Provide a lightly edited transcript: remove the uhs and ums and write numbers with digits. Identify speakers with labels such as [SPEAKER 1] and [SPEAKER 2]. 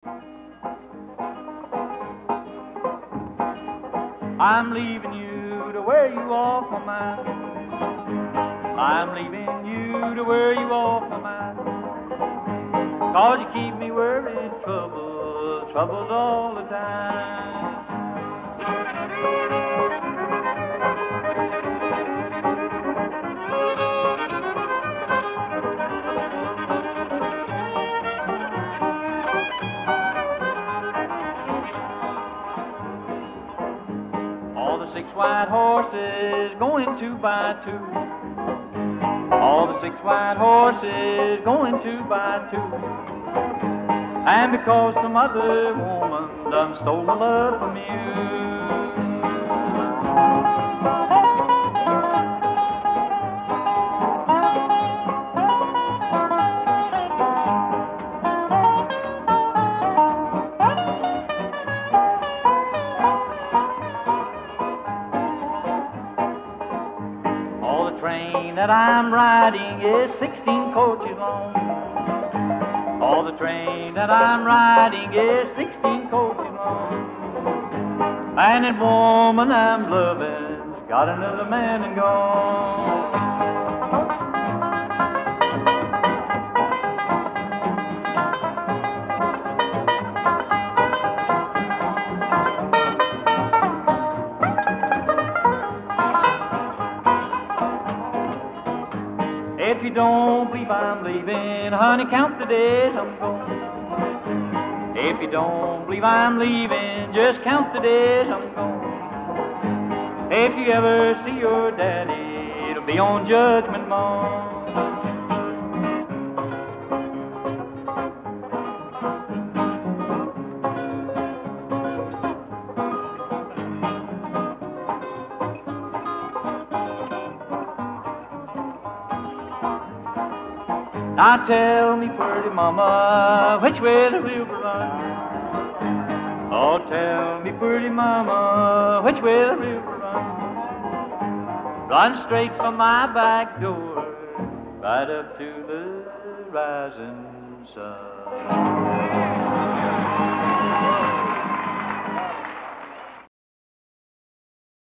[SPEAKER 1] I'm leaving you to where you off my mind. I'm leaving you to where you off my mind. 'Cause you keep me worried, troubled all the time. All the 6 white horses going 2 by 2. All the 6 white horses going 2 by 2. And because some other woman done stole my love from you. All the train that I'm riding is 16 coaches long. All the train that I'm riding is 16 coaches long. And that woman I'm loving's got another man and gone. If you don't believe I'm leaving, honey, count the days I'm gone. If you don't believe I'm leaving, just count the days I'm gone. If you ever see your daddy, it'll be on Judgment Morn. Now tell me, pretty mama, which way the river runs? Oh, tell me, pretty mama, which way the river runs? Run straight from my back door, right up to the rising sun.